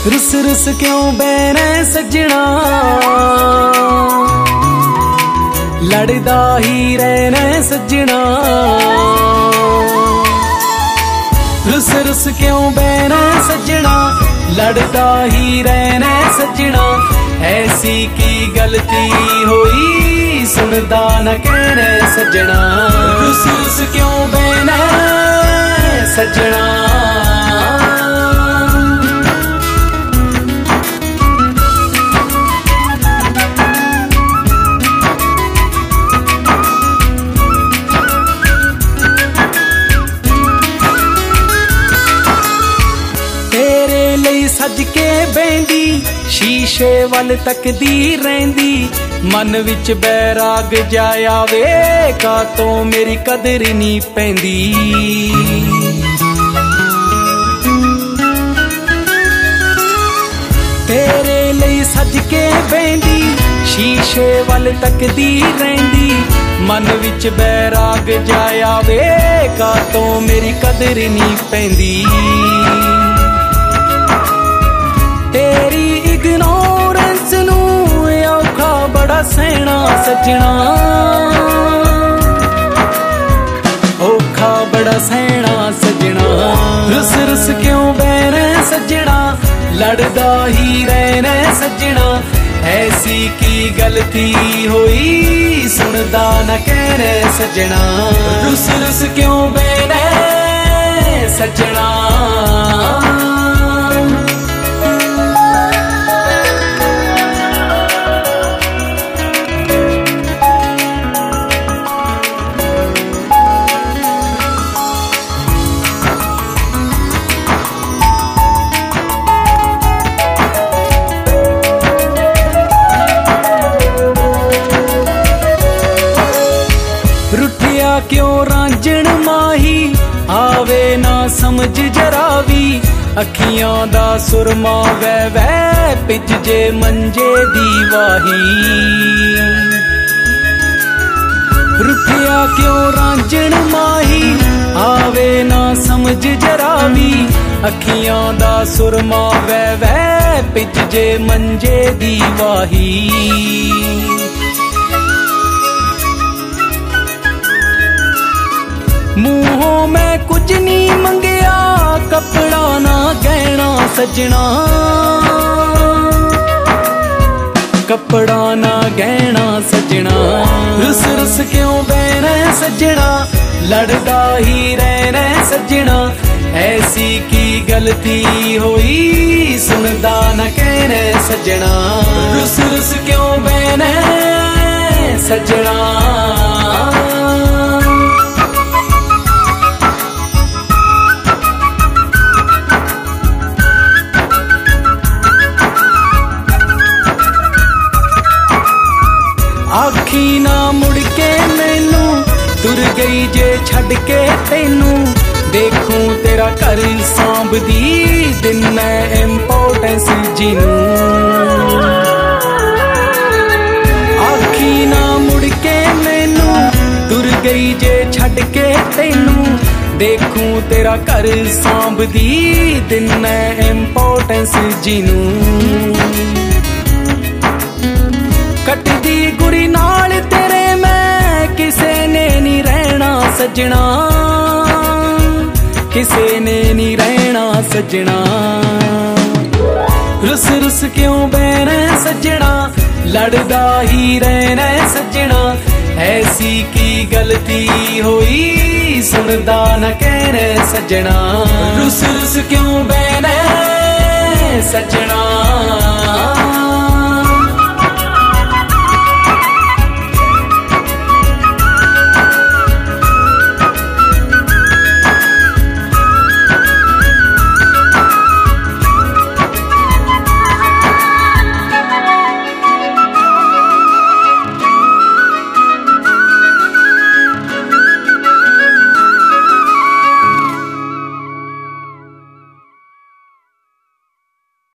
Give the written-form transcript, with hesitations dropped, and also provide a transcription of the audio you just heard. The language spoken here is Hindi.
रुस रुस क्यों बैना सजना, लड़दा ही रहना सजना। रुस रुस क्यों बैना सजना, लड़दा ही रहना सजना। ऐसी की गलती होई सुनदा न कहना सजना। रुस रुस क्यों बैना सजना। सज के बहंदी शीशे वल तकदी रहिंदी, मन विच बैराग जाया वे का तो मेरी कदर नहीं पैंदी। तेरे लिए सज के बहंदी शीशे वल तकदी रहिंदी, मन विच बैराग जाया वे का तो मेरी कदर नहीं पैंदी। तेरी इग्नोरेंस नू औखा बड़ा सहना सजना, औखा बड़ा सहना सजना। रुस रुस क्यों बैना सजना, लड़दा ही रहना सजना। ऐसी की गलती होई सुनदा न कहना सजना। रुस रुस क्यों बैना सजना। रुठिया क्यों रांझण माही, आवे ना समझ जरा भी। अखियां दा सुरमा वै वै पिज जे मंजे दी वाही। रुठिया क्यों रांझण माही, आवे ना समझ जरा भी। अखियां दा सुरमा वै वै पिज जे मंजे दी वाही। मुंहों में कुछ नहीं मंगया, कपड़ा ना गहना सजना। कपड़ा ना गहना सजना। रुस रुस क्यों बैना सजना, लड़दा ही रहना सजना। ऐसी की गलती होई सुनदा न कहना सजना। रुस रुस क्यों बैना सजना। आखी ना मुड़ के मैनू, तुर गई जे छड़ के तेनू। देखूं तेरा घर सांभदी दिना इंपोर्टेंस जिनू। आखी ना मुड़ के मैनू, तुर गई जे छड़ के तेनू। देखूं तेरा घर सांभदी दिना इंपोर्टेंस जिनू। कटदी गुड़ी नाल तेरे मैं किसे ने नहीं रहना सजना। किसे ने नहीं रहना सजना। रुस रुस क्यों बैना सजना, लड़दा ही रहना सजना। ऐसी की गलती होई सुनदा न कहना सजना। रुस रुस क्यों बैना सजना।